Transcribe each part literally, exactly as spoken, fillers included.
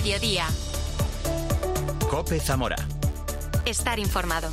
Mediodía. COPE Zamora. Estar informado.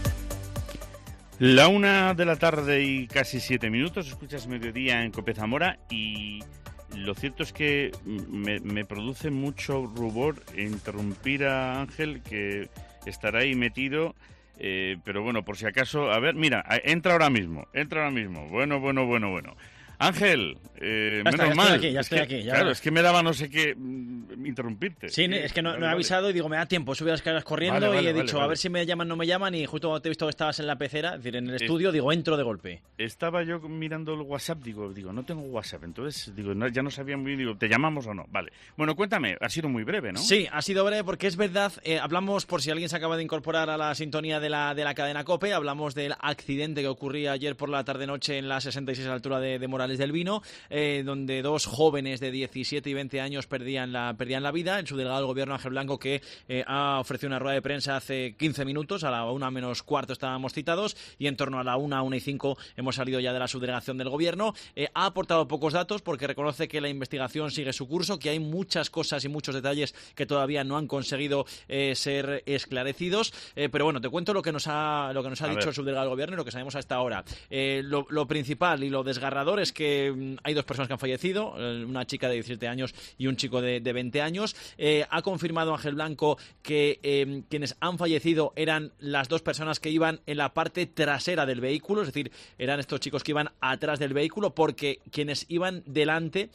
La una de la tarde y casi siete minutos, escuchas Mediodía en COPE Zamora y lo cierto es que me, me produce mucho rubor interrumpir a Ángel, que estará ahí metido, eh, pero bueno, por si acaso, a ver, mira, entra ahora mismo, entra ahora mismo, bueno, bueno, bueno, bueno. Ángel, eh, ya está, menos ya mal. Estoy aquí, ya es estoy que, aquí, ya claro, va. es que me daba no sé qué mm, interrumpirte. Sí, es que no, vale, no he vale. avisado y digo, me da tiempo, subí las escaleras corriendo Vale, vale, y he vale, dicho, vale. a ver si me llaman, no me llaman, y justo cuando te he visto que estabas en la pecera, es decir, en el Es- estudio, digo, entro de golpe. Estaba yo mirando el WhatsApp, digo, digo, no tengo WhatsApp, entonces digo, no, ya no sabía muy bien, digo, ¿te llamamos o no? Vale. Bueno, cuéntame, ha sido muy breve, ¿no? Sí, ha sido breve porque es verdad, eh, hablamos, por si alguien se acaba de incorporar a la sintonía de la, de la cadena COPE, hablamos del accidente que ocurría ayer por la tarde-noche en la sesenta y seis a la altura de, de Morales del Vino, eh, donde dos jóvenes de diecisiete y veinte años perdían la, perdían la vida. El subdelegado del Gobierno, Ángel Blanco, que eh, ha ofrecido una rueda de prensa hace quince minutos, a la una menos cuarto estábamos citados, y en torno a la una, una y cinco hemos salido ya de la subdelegación del Gobierno. Eh, ha aportado pocos datos porque reconoce que la investigación sigue su curso, que hay muchas cosas y muchos detalles que todavía no han conseguido eh, ser esclarecidos, eh, pero bueno, te cuento lo que nos ha, lo que nos ha A dicho ver. el subdelegado del Gobierno y lo que sabemos hasta ahora. Eh, lo, lo principal y lo desgarrador es que mm, hay dos personas que han fallecido, eh, una chica de diecisiete años y un chico de, de veinte años. Eh, ha confirmado Ángel Blanco que eh, quienes han fallecido eran las dos personas que iban en la parte trasera del vehículo, es decir, eran estos chicos que iban atrás del vehículo, porque quienes iban delante,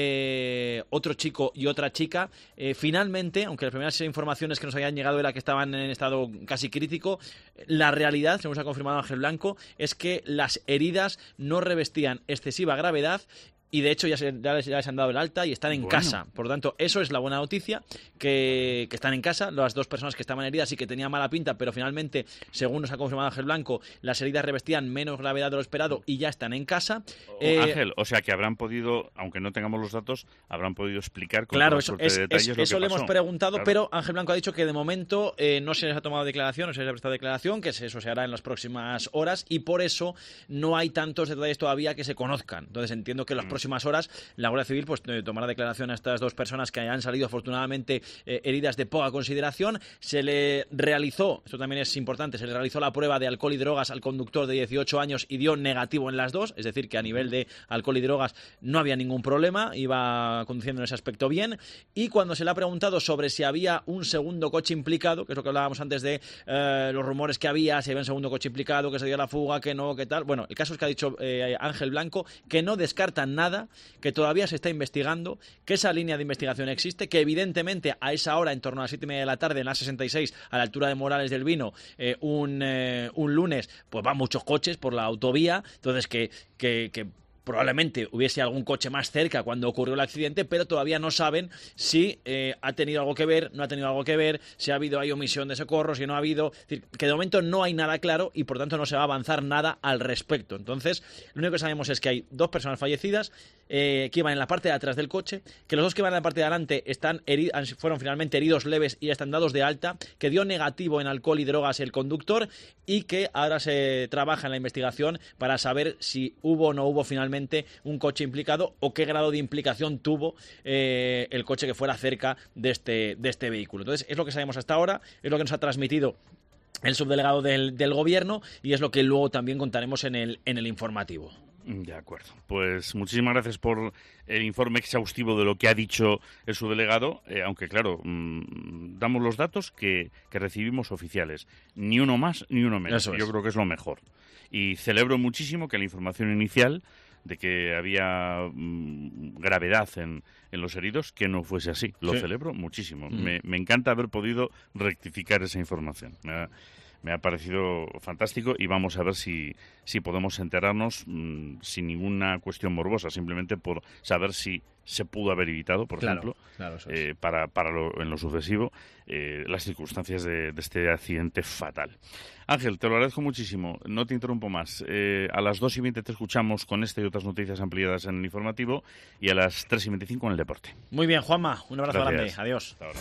eh, otro chico y otra chica, eh, finalmente, aunque las primeras informaciones que nos habían llegado era que estaban en estado casi crítico, la realidad, según se ha confirmado Ángel Blanco, es que las heridas no revestían excesiva gravedad. Y de hecho ya, se, ya, les, ya les han dado el alta y están en Bueno. casa. Por lo tanto, eso es la buena noticia, que, que están en casa. Las dos personas que estaban heridas y que tenían mala pinta, pero finalmente, según nos ha confirmado Ángel Blanco, las heridas revestían menos gravedad de lo esperado y ya están en casa. Oh, Eh, Ángel, o sea que habrán podido, aunque no tengamos los datos, habrán podido explicar con Claro, toda eso, suerte es, de detalles es- lo eso que le hemos pasó. preguntado, Claro. pero Ángel Blanco ha dicho que de momento eh, no se les ha tomado declaración, no se les ha prestado declaración, que eso se hará en las próximas horas y por eso no hay tantos detalles todavía que se conozcan. Entonces entiendo que en las Mm. próximas horas la Guardia Civil pues eh, tomará declaración a estas dos personas que han salido afortunadamente eh, heridas de poca consideración. Se le realizó, esto también es importante, se le realizó la prueba de alcohol y drogas al conductor de dieciocho años y dio negativo en las dos, es decir, que a nivel de alcohol y drogas no había ningún problema, iba conduciendo en ese aspecto bien. Y cuando se le ha preguntado sobre si había un segundo coche implicado, que es lo que hablábamos antes de eh, los rumores que había, si había un segundo coche implicado, que se dio la fuga, que no, que tal. Bueno, el caso es que ha dicho eh, Ángel Blanco que no descartan nada, que todavía se está investigando, que esa línea de investigación existe, que evidentemente a esa hora, en torno a las siete y media de la tarde, en la sesenta y seis, a la altura de Morales del Vino, eh, un, eh, un lunes, pues van muchos coches por la autovía, entonces que, que, que probablemente hubiese algún coche más cerca cuando ocurrió el accidente, pero todavía no saben si eh, ha tenido algo que ver, no ha tenido algo que ver, si ha habido ahí omisión de socorro, si no ha habido. Es decir, que de momento no hay nada claro y por tanto no se va a avanzar nada al respecto. Entonces, lo único que sabemos es que hay dos personas fallecidas eh, que iban en la parte de atrás del coche, que los dos que iban en la parte de adelante están heri- fueron finalmente heridos leves y están dados de alta, que dio negativo en alcohol y drogas el conductor y que ahora se trabaja en la investigación para saber si hubo o no hubo finalmente un coche implicado o qué grado de implicación tuvo eh, el coche que fuera cerca de este, de este vehículo. Entonces, es lo que sabemos hasta ahora, es lo que nos ha transmitido el subdelegado del, del Gobierno y es lo que luego también contaremos en el, en el informativo. De acuerdo. Pues muchísimas gracias por el informe exhaustivo de lo que ha dicho el subdelegado, eh, aunque claro, mmm, damos los datos que, que recibimos oficiales. Ni uno más ni uno menos. Eso es. Yo creo que es lo mejor. Y celebro muchísimo que la información inicial de que había mmm, gravedad en, en los heridos, que no fuese así. Lo Sí. celebro muchísimo. Mm. Me, me encanta haber podido rectificar esa información. Me ha, me ha parecido fantástico y vamos a ver si, si podemos enterarnos mmm, sin ninguna cuestión morbosa, simplemente por saber si se pudo haber evitado, por Claro, ejemplo, claro, eso es. eh, para, para lo, en lo sucesivo, eh, las circunstancias de, de este accidente fatal. Ángel, te lo agradezco muchísimo. No te interrumpo más. Eh, a las dos y veinte te escuchamos con esta y otras noticias ampliadas en el informativo y a las tres y veinticinco en el deporte. Muy bien, Juanma, un abrazo Gracias. grande. Adiós. Hasta ahora.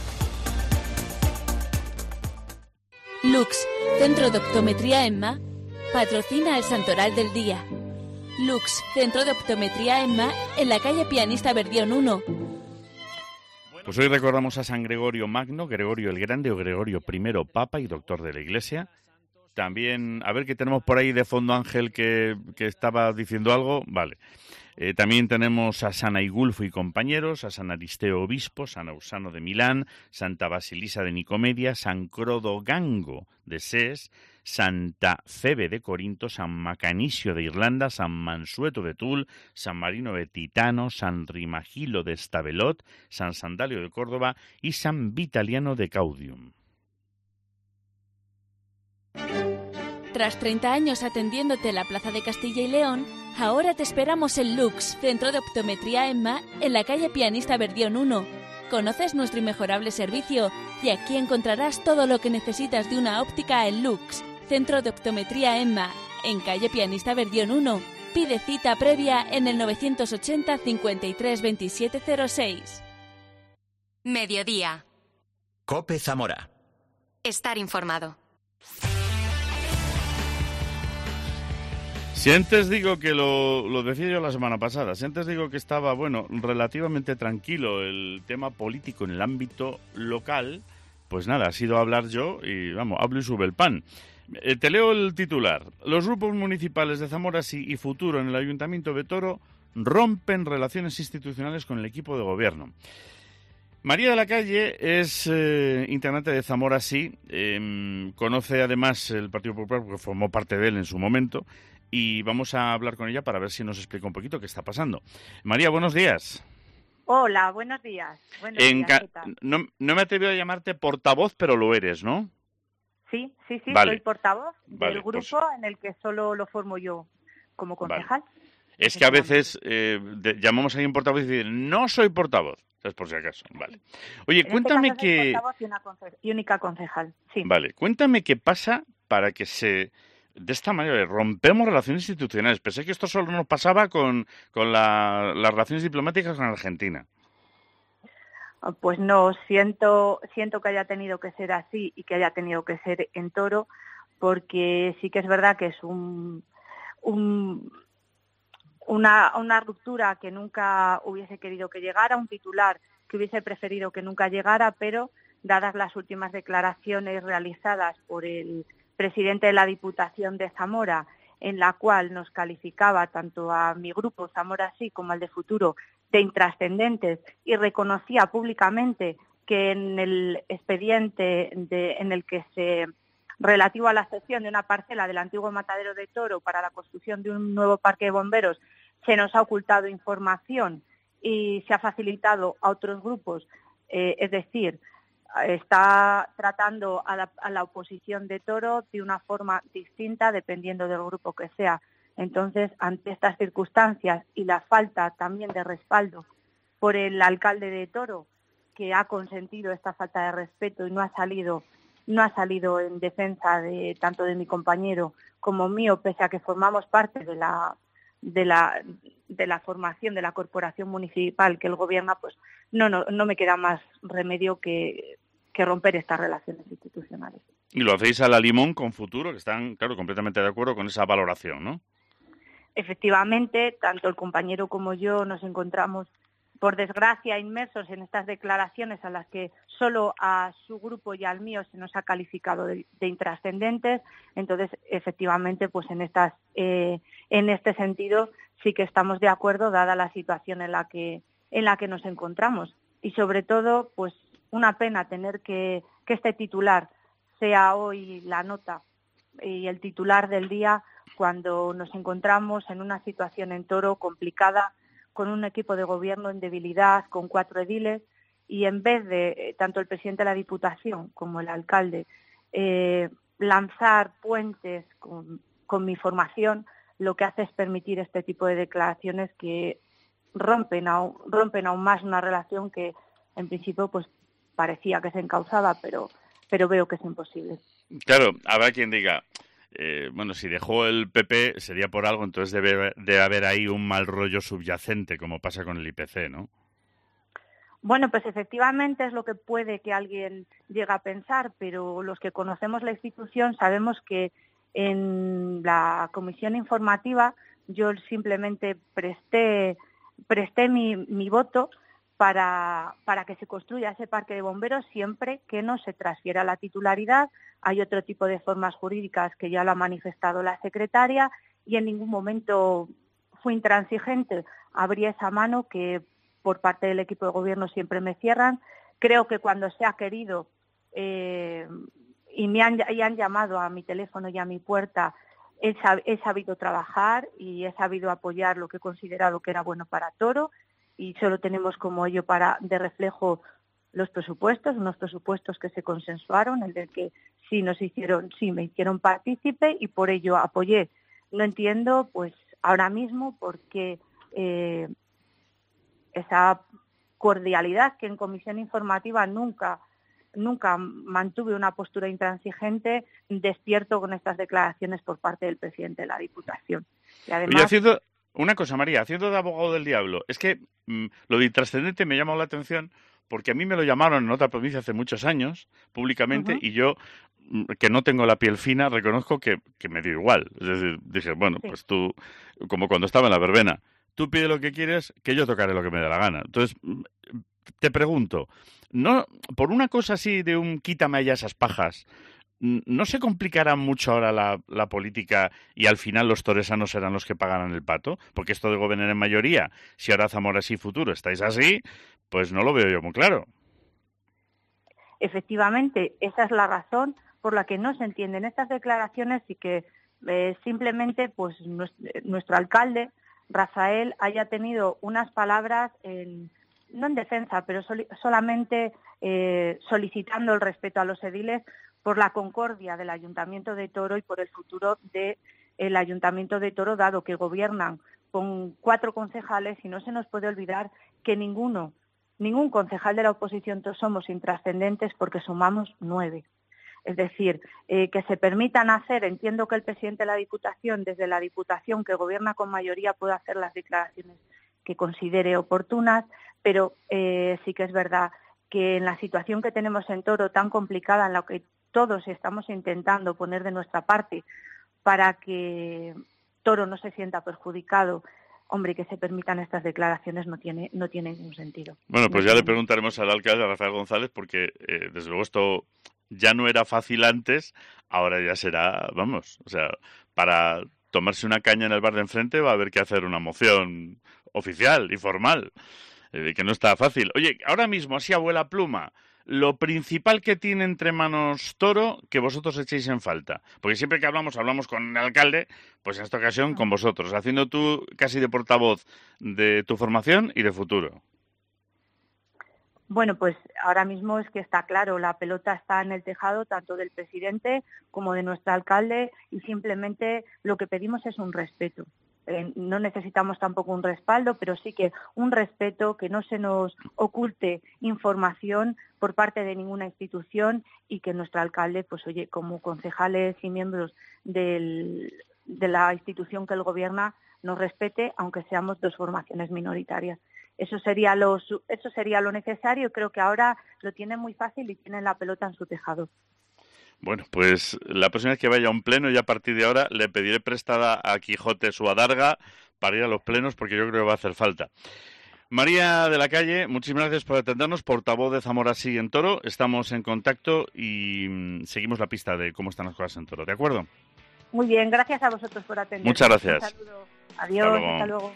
Lux, Centro de Optometría EMMA, patrocina el Santoral del Día. Lux, Centro de Optometría EMMA, en la calle Pianista Verdión uno. Pues hoy recordamos a San Gregorio Magno, Gregorio el Grande o Gregorio primero, Papa y Doctor de la Iglesia. También, a ver qué tenemos por ahí de fondo, Ángel, que, que estaba diciendo algo. Vale. Eh, también tenemos a San Aigulfo y compañeros, a San Aristeo Obispo, San Ausano de Milán, Santa Basilisa de Nicomedia, San Crodogango de Sés, Santa Febe de Corinto, San Macanisio de Irlanda, San Mansueto de Tul, San Marino de Titano, San Rimagilo de Stavelot, San Sandalio de Córdoba y San Vitaliano de Caudium. Tras treinta años atendiéndote en la Plaza de Castilla y León, ahora te esperamos en Lux, Centro de Optometría EMMA, en la calle Pianista Verdión uno. Conoces nuestro inmejorable servicio y aquí encontrarás todo lo que necesitas de una óptica en Lux, Centro de Optometría EMMA, en calle Pianista Verdión uno. Pide cita previa en el novecientos ochenta, cincuenta y tres, veintisiete cero seis. Mediodía. COPE Zamora. Estar informado. Si antes digo que lo, lo decía yo la semana pasada, si antes digo que estaba, bueno, relativamente tranquilo el tema político en el ámbito local, pues nada, ha sido hablar yo y, vamos, hablo y sube el pan. Eh, te leo el titular. Los grupos municipales de Zamora sí y Futuro en el Ayuntamiento de Toro rompen relaciones institucionales con el equipo de gobierno. María de la Calle es eh, integrante de Zamora sí, eh, conoce además el Partido Popular porque formó parte de él en su momento. Y vamos a hablar con ella para ver si nos explica un poquito qué está pasando. María, buenos días. Hola, buenos días. Buenos en días ca- ¿qué tal? No, no me atrevo a llamarte portavoz, pero lo eres, ¿no? Sí, sí, sí, Vale. soy portavoz Vale, del grupo pues- en el que solo lo formo yo como concejal. Es que a veces eh, de- llamamos a alguien portavoz y dicen, no soy portavoz. Es por si acaso. Vale. Oye, En cuéntame este caso soy que... portavoz y, una conce- y única concejal, sí. Vale, cuéntame qué pasa para que se... De esta manera, rompemos relaciones institucionales. Pensé que esto solo nos pasaba con, con la- las relaciones diplomáticas con Argentina. Pues no, siento, siento que haya tenido que ser así y que haya tenido que ser en Toro, porque sí que es verdad que es un, un una, una ruptura que nunca hubiese querido que llegara, un titular que hubiese preferido que nunca llegara, pero dadas las últimas declaraciones realizadas por el presidente de la Diputación de Zamora, en la cual nos calificaba tanto a mi grupo Zamora sí como al de Futuro de intrascendentes y reconocía públicamente que en el expediente de, en el que se relativo a la cesión de una parcela del antiguo matadero de Toro para la construcción de un nuevo parque de bomberos se nos ha ocultado información y se ha facilitado a otros grupos, eh, es decir, está tratando a la, a la oposición de Toro de una forma distinta dependiendo del grupo que sea. Entonces, ante estas circunstancias y la falta también de respaldo por el alcalde de Toro, que ha consentido esta falta de respeto y no ha salido, no ha salido en defensa de tanto de mi compañero como mío, pese a que formamos parte de la de la de la formación de la corporación municipal que él gobierna, pues no no, no me queda más remedio que que romper estas relaciones institucionales. Y lo hacéis a la limón con Futuro, que están, claro, completamente de acuerdo con esa valoración, ¿no? Efectivamente, tanto el compañero como yo nos encontramos, por desgracia, inmersos en estas declaraciones a las que solo a su grupo y al mío se nos ha calificado de, de intrascendentes. Entonces, efectivamente, pues en estas, eh, en este sentido sí que estamos de acuerdo, dada la situación en la que en la que nos encontramos. Y sobre todo, pues una pena tener que que este titular sea hoy la nota y el titular del día, cuando nos encontramos en una situación en Toro complicada, con un equipo de gobierno en debilidad, con cuatro ediles, y en vez de eh, tanto el presidente de la Diputación como el alcalde eh, lanzar puentes con, con mi formación, lo que hace es permitir este tipo de declaraciones que rompen aún, rompen aún más una relación que en principio pues parecía que se encauzaba, pero, pero veo que es imposible. Claro, habrá quien diga, eh, bueno, si dejó el P P sería por algo, entonces debe de haber ahí un mal rollo subyacente, como pasa con el I P C, ¿no? Bueno, pues efectivamente es lo que puede que alguien llegue a pensar, pero los que conocemos la institución sabemos que en la comisión informativa yo simplemente presté, presté mi, mi voto para, para que se construya ese parque de bomberos siempre que no se transfiera la titularidad. Hay otro tipo de formas jurídicas que ya lo ha manifestado la secretaria y en ningún momento fue intransigente. Abrí esa mano que por parte del equipo de gobierno siempre me cierran. Creo que cuando se ha querido eh, y me han, y han llamado a mi teléfono y a mi puerta, he, he sabido trabajar y he sabido apoyar lo que he considerado que era bueno para Toro, y solo tenemos como ello para de reflejo los presupuestos, unos presupuestos que se consensuaron, el del que sí nos hicieron, sí me hicieron partícipe y por ello apoyé. No entiendo, pues ahora mismo, por qué eh, esa cordialidad que en comisión informativa nunca nunca mantuve una postura intransigente, despierto con estas declaraciones por parte del presidente de la Diputación. Y además, Oye, haciendo una cosa, María, haciendo de abogado del diablo, es que mmm, lo de intrascendente me llamó la atención porque a mí me lo llamaron en otra provincia hace muchos años, públicamente, uh-huh. y yo, que no tengo la piel fina, reconozco que, que me dio igual. Es decir, dije, bueno, sí. pues tú, como cuando estaba en la verbena, tú pide lo que quieres, que yo tocaré lo que me dé la gana. Entonces, te pregunto, no por una cosa así de un quítame allá esas pajas, ¿no se complicará mucho ahora la, la política y al final los toresanos serán los que pagarán el pato? Porque esto de gobernar en mayoría, si ahora Zamora sí futuro estáis así, pues no lo veo yo muy claro. Efectivamente, esa es la razón por la que no se entienden estas declaraciones y que eh, simplemente pues nuestro, nuestro alcalde, Rafael, haya tenido unas palabras en... no en defensa, pero sol- solamente eh, solicitando el respeto a los ediles por la concordia del Ayuntamiento de Toro y por el futuro del Ayuntamiento de Toro, dado que gobiernan con cuatro concejales y no se nos puede olvidar que ninguno, ningún concejal de la oposición somos intrascendentes porque sumamos nueve. Es decir, eh, que se permitan hacer, entiendo que el presidente de la Diputación, desde la Diputación que gobierna con mayoría, puede hacer las declaraciones que considere oportunas, pero eh, sí que es verdad que en la situación que tenemos en Toro, tan complicada, en la que todos estamos intentando poner de nuestra parte para que Toro no se sienta perjudicado, hombre, que se permitan estas declaraciones no tiene no tiene ningún sentido. Bueno, pues ya le preguntaremos al alcalde, a Rafael González, porque eh, desde luego esto ya no era fácil antes, ahora ya será, vamos, o sea, para tomarse una caña en el bar de enfrente va a haber que hacer una moción oficial y formal, eh, que no está fácil. Oye, ahora mismo, así a vuela pluma, lo principal que tiene entre manos Toro que vosotros echéis en falta, porque siempre que hablamos, hablamos con el alcalde, pues en esta ocasión con vosotros, haciendo tú casi de portavoz de tu formación y de futuro. Bueno, pues ahora mismo es que está claro, la pelota está en el tejado tanto del presidente como de nuestro alcalde y simplemente lo que pedimos es un respeto. Eh, no necesitamos tampoco un respaldo, pero sí que un respeto, que no se nos oculte información por parte de ninguna institución y que nuestro alcalde, pues oye, como concejales y miembros del, de la institución que él gobierna, nos respete, aunque seamos dos formaciones minoritarias. Eso sería lo, eso sería lo necesario. Creo que ahora lo tienen muy fácil y tienen la pelota en su tejado. Bueno, pues la próxima vez que vaya a un pleno, y a partir de ahora le pediré prestada a Quijote su adarga para ir a los plenos, porque yo creo que va a hacer falta. María de la Calle, muchísimas gracias por atendernos, portavoz de Zamora Sí en Toro. Estamos en contacto y mmm, seguimos la pista de cómo están las cosas en Toro, ¿de acuerdo? Muy bien, gracias a vosotros por atendernos. Muchas gracias. Un saludo. Adiós, hasta luego. Hasta luego.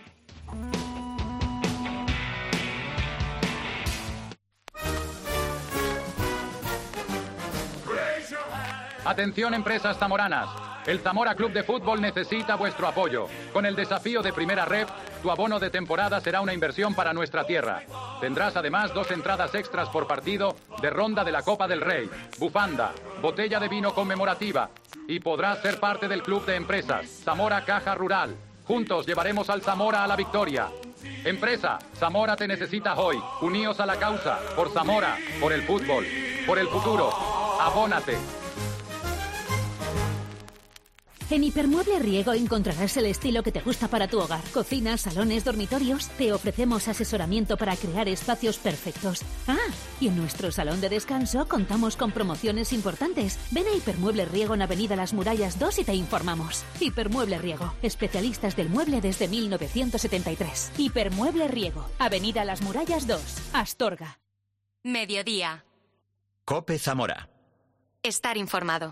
Atención, empresas zamoranas. El Zamora Club de Fútbol necesita vuestro apoyo. Con el desafío de Primera Ref, tu abono de temporada será una inversión para nuestra tierra. Tendrás además dos entradas extras por partido de ronda de la Copa del Rey, bufanda, botella de vino conmemorativa y podrás ser parte del club de empresas Zamora Caja Rural. Juntos llevaremos al Zamora a la victoria. Empresa, Zamora te necesita hoy. Uníos a la causa, por Zamora, por el fútbol, por el futuro. Abónate. En Hipermueble Riego encontrarás el estilo que te gusta para tu hogar. Cocinas, salones, dormitorios. Te ofrecemos asesoramiento para crear espacios perfectos. Ah, y en nuestro salón de descanso contamos con promociones importantes. Ven a Hipermueble Riego en Avenida Las Murallas dos y te informamos. Hipermueble Riego, especialistas del mueble desde mil novecientos setenta y tres. Hipermueble Riego, Avenida Las Murallas dos, Astorga. Mediodía. COPE Zamora. Estar informado.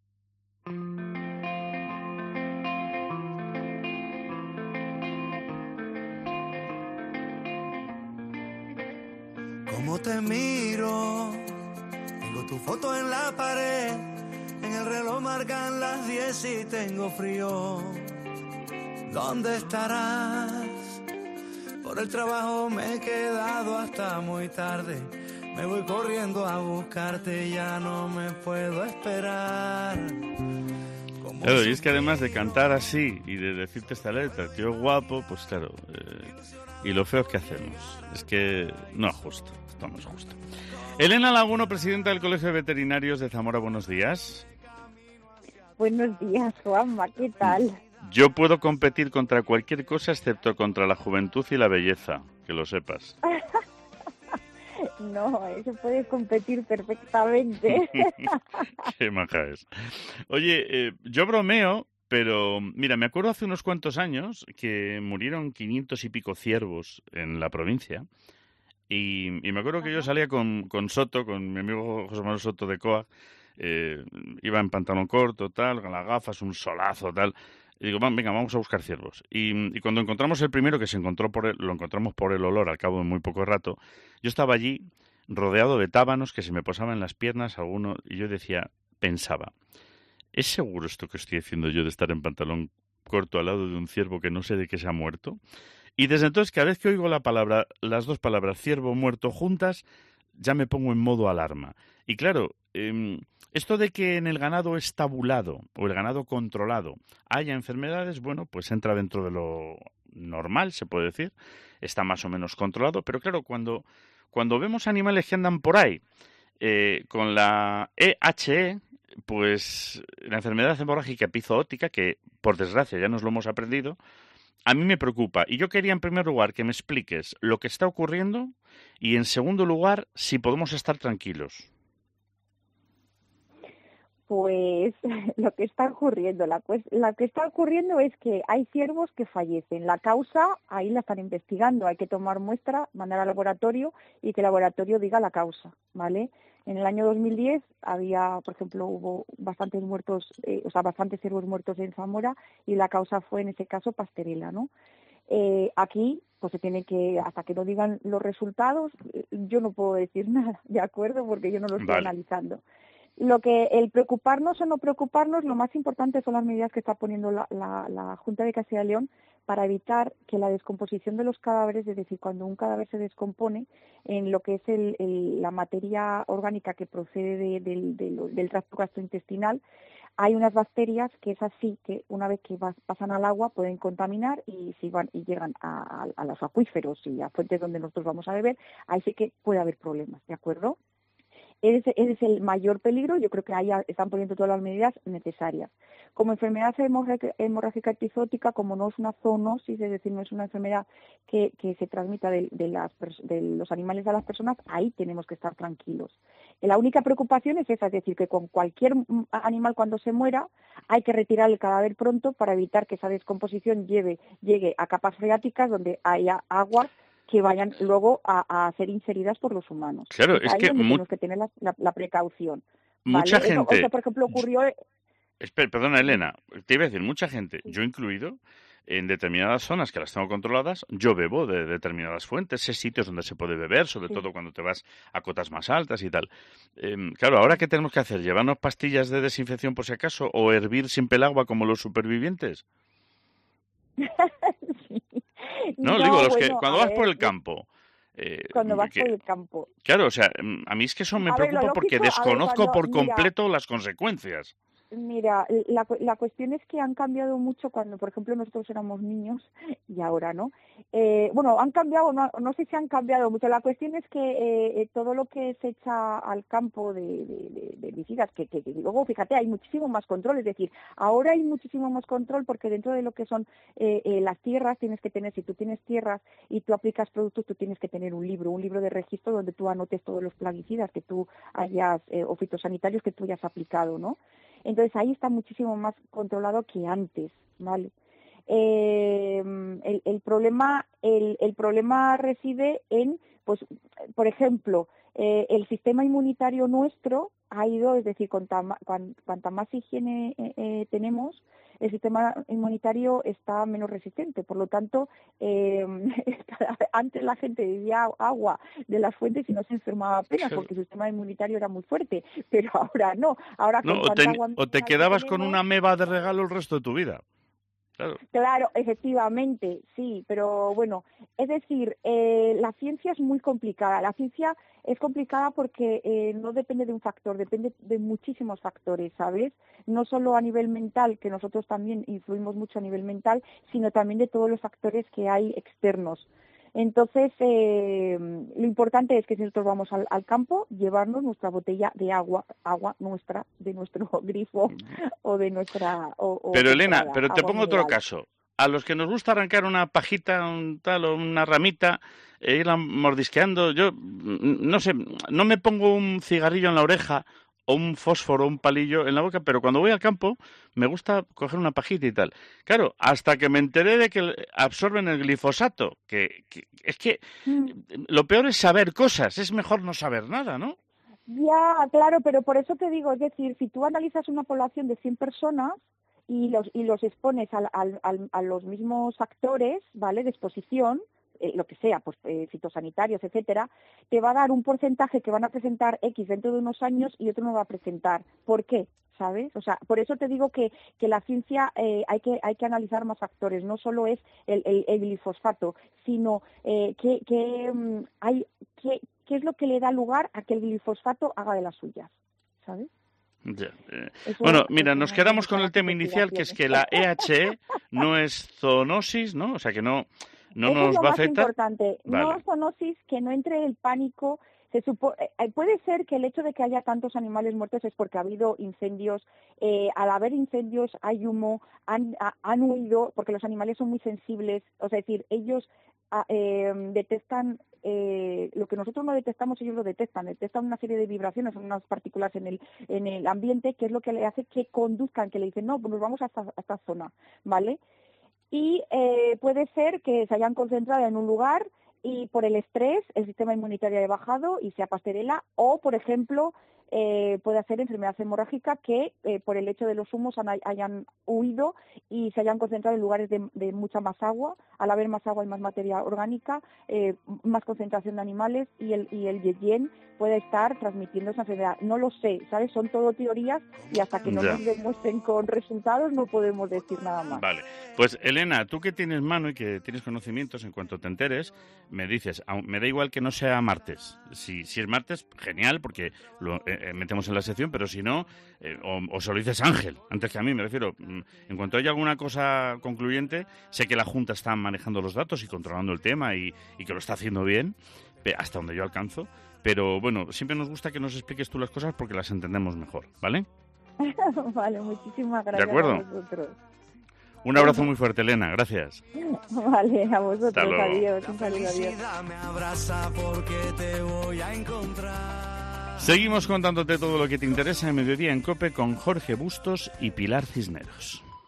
Cómo te miro, tengo tu foto en la pared, en el reloj marcan las diez y tengo frío. ¿Dónde estarás? Por el trabajo me he quedado hasta muy tarde, me voy corriendo a buscarte, ya no me puedo esperar. Claro, y es que además de cantar así y de decirte esta letra, tío guapo, pues claro, eh, y lo feo que hacemos, es que no es justo, esto no es justo. Elena Laguno, presidenta del Colegio de Veterinarios de Zamora, buenos días. Buenos días, Juanma, ¿qué tal? Yo puedo competir contra cualquier cosa excepto contra la juventud y la belleza, que lo sepas. No, eso puedes competir perfectamente. Qué maja es. Oye, eh, yo bromeo, pero mira, me acuerdo hace unos cuantos años que murieron quinientos y pico ciervos en la provincia. Y, y me acuerdo que yo salía con, con Soto, con mi amigo José Manuel Soto de Coag, eh, iba en pantalón corto, tal, con las gafas, un solazo, tal. Y digo, venga, vamos a buscar ciervos. Y, y cuando encontramos el primero, que se encontró por el, lo encontramos por el olor al cabo de muy poco rato, yo estaba allí rodeado de tábanos que se me posaban en las piernas, alguno, y yo decía, pensaba, ¿es seguro esto que estoy haciendo yo de estar en pantalón corto al lado de un ciervo que no sé de qué se ha muerto? Y desde entonces, cada vez que oigo la palabra, las dos palabras ciervo muerto juntas, ya me pongo en modo alarma. Y claro, eh, esto de que en el ganado estabulado o el ganado controlado haya enfermedades, bueno, pues entra dentro de lo normal, se puede decir, está más o menos controlado, pero claro, cuando, cuando vemos animales que andan por ahí eh, con la E H E, pues la enfermedad hemorrágica epizootica, que por desgracia ya nos lo hemos aprendido, a mí me preocupa. Y yo quería en primer lugar que me expliques lo que está ocurriendo y en segundo lugar si podemos estar tranquilos. Pues lo que está ocurriendo, la, pues, lo que está ocurriendo es que hay ciervos que fallecen. La causa, ahí la están investigando. Hay que tomar muestra, mandar al laboratorio y que el laboratorio diga la causa, ¿vale? En el año dos mil diez había, por ejemplo, hubo bastantes muertos, eh, o sea, bastantes ciervos muertos en Zamora y la causa fue, en ese caso, Pasteurella, ¿no? Eh, aquí, pues se tiene que, hasta que no digan los resultados, yo no puedo decir nada, ¿de acuerdo? Porque yo no lo estoy vale. analizando. Lo que el preocuparnos o no preocuparnos, lo más importante son las medidas que está poniendo la, la, la Junta de Castilla y León para evitar que la descomposición de los cadáveres, es decir, cuando un cadáver se descompone en lo que es el, el, la materia orgánica que procede de, de, de, de, del tracto gastrointestinal, hay unas bacterias que es así, que una vez que vas, pasan al agua pueden contaminar y si van y llegan a, a, a los acuíferos y a fuentes donde nosotros vamos a beber, ahí sí que puede haber problemas, ¿de acuerdo? Ese, ese es el mayor peligro, yo creo que ahí están poniendo todas las medidas necesarias. Como enfermedad hemorrágica epizootica, como no es una zoonosis, es decir, no es una enfermedad que, que se transmita de, de, las, de los animales a las personas, ahí tenemos que estar tranquilos. La única preocupación es esa, es decir, que con cualquier animal cuando se muera hay que retirar el cadáver pronto para evitar que esa descomposición lleve, llegue a capas freáticas donde haya aguas que vayan luego a, a ser ingeridas por los humanos. Claro, es, es que... Mu- tenemos que tener la, la, la precaución. Mucha ¿vale? gente... Eso, o sea, por ejemplo, ocurrió... Espera, perdona, Elena, te iba a decir, mucha gente, yo incluido, en determinadas zonas que las tengo controladas, yo bebo de determinadas fuentes, sé sitios donde se puede beber, sobre sí. todo cuando te vas a cotas más altas y tal. Eh, claro, ¿ahora qué tenemos que hacer? ¿Llevarnos pastillas de desinfección por si acaso? ¿O hervir siempre el agua como los supervivientes? sí. No, no, digo, los bueno, que cuando vas ver, por el campo... Eh, cuando vas que, por el campo. Claro, o sea, a mí es que eso me a preocupa ver, lógico, porque ver, desconozco cuando, por mira, completo las consecuencias. Mira, la, la cuestión es que han cambiado mucho cuando, por ejemplo, nosotros éramos niños y ahora, ¿no? Eh, bueno, han cambiado, no, no sé si han cambiado mucho. La cuestión es que eh, todo lo que se echa al campo de, de, de, de herbicidas, que, que, que luego, fíjate, hay muchísimo más control. Es decir, ahora hay muchísimo más control porque dentro de lo que son eh, eh, las tierras tienes que tener, si tú tienes tierras y tú aplicas productos, tú tienes que tener un libro, un libro de registro donde tú anotes todos los plaguicidas que tú hayas, eh, o fitosanitarios que tú hayas aplicado, ¿no? Entonces ahí está muchísimo más controlado que antes, ¿vale? Eh, el, el problema el, el problema reside en, pues, por ejemplo, eh, el sistema inmunitario nuestro ha ido, es decir, cuanta, cuanta, cuanta más higiene eh, eh, tenemos, el sistema inmunitario está menos resistente. Por lo tanto, eh, antes la gente bebía agua de las fuentes y no se enfermaba apenas porque su sistema inmunitario era muy fuerte, pero ahora no. Ahora no, con o, te, agua o te quedabas tenemos, con una meba de regalo el resto de tu vida. Claro. Claro, efectivamente, sí, pero bueno, es decir, eh, la ciencia es muy complicada. La ciencia es complicada porque eh, no depende de un factor, depende de muchísimos factores, ¿sabes? No solo a nivel mental, que nosotros también influimos mucho a nivel mental, sino también de todos los factores que hay externos. Entonces, eh, lo importante es que si nosotros vamos al, al campo, llevarnos nuestra botella de agua, agua nuestra, de nuestro grifo o de nuestra... O, o pero Elena, temporada, pero te pongo mineral. otro caso. A los que nos gusta arrancar una pajita, un tal o una ramita, e irla mordisqueando, yo no sé, no me pongo un cigarrillo en la oreja o un fósforo, un palillo en la boca, pero cuando voy al campo me gusta coger una pajita y tal. Claro, hasta que me enteré de que absorben el glifosato, que, que es que mm. lo peor es saber cosas, es mejor no saber nada, ¿no? Ya, claro, pero por eso te digo, es decir, si tú analizas una población de cien personas y los y los expones al, al, al, a los mismos factores, ¿vale?, de exposición, Eh, lo que sea, pues eh, fitosanitarios, etcétera, te va a dar un porcentaje que van a presentar X dentro de unos años y otro no va a presentar. ¿Por qué? ¿Sabes? O sea, por eso te digo que, que la ciencia eh, hay que hay que analizar más factores. No solo es el, el, el glifosato, sino eh, que, que um, hay que, qué es lo que le da lugar a que el glifosato haga de las suyas, ¿sabes? Ya, eh. Bueno, mira, nos quedamos con el tema inicial, que es que la E H E no es zoonosis, ¿no? O sea, que no... No Eso nos es lo va a más afectar. Importante. Vale. No zoonosis, que no entre el pánico. Se supo... eh, puede ser que el hecho de que haya tantos animales muertos es porque ha habido incendios. Eh, al haber incendios hay humo, han, a, han huido, porque los animales son muy sensibles. O sea, es decir, ellos a, eh, detectan eh, lo que nosotros no detectamos, ellos lo detectan. Detectan una serie de vibraciones, unas partículas en el en el ambiente, que es lo que le hace que conduzcan, que le dicen, no, pues nos vamos a esta, a esta zona, ¿vale? Y eh, puede ser que se hayan concentrado en un lugar y por el estrés el sistema inmunitario haya bajado y sea pastorela, o, por ejemplo, eh, puede ser enfermedad hemorrágica que eh, por el hecho de los humos han, hayan huido y se hayan concentrado en lugares de, de mucha más agua. Al haber más agua y más materia orgánica, eh, más concentración de animales y el, y el yeyén puede estar transmitiendo esa enfermedad. No lo sé, ¿sabes? Son todo teorías y hasta que no ya. nos demuestren con resultados no podemos decir nada más. Vale. Pues, Elena, tú que tienes mano y que tienes conocimientos, en cuanto te enteres, me dices, me da igual que no sea martes. Si, si es martes, genial, porque lo eh, metemos en la sección, pero si no, eh, o, o se lo dices Ángel, antes que a mí, me refiero. En cuanto haya alguna cosa concluyente, sé que la Junta está manejando los datos y controlando el tema y, y que lo está haciendo bien, hasta donde yo alcanzo. Pero bueno, siempre nos gusta que nos expliques tú las cosas porque las entendemos mejor, ¿vale? Vale, muchísimas gracias. ¿De acuerdo? A vosotros. Un abrazo muy fuerte, Elena, gracias. Vale, a vosotros, Hasta luego. adiós, un saludo, adiós. Me abraza porque te voy a encontrar. Seguimos contándote todo lo que te interesa en Mediodía en COPE con Jorge Bustos y Pilar Cisneros.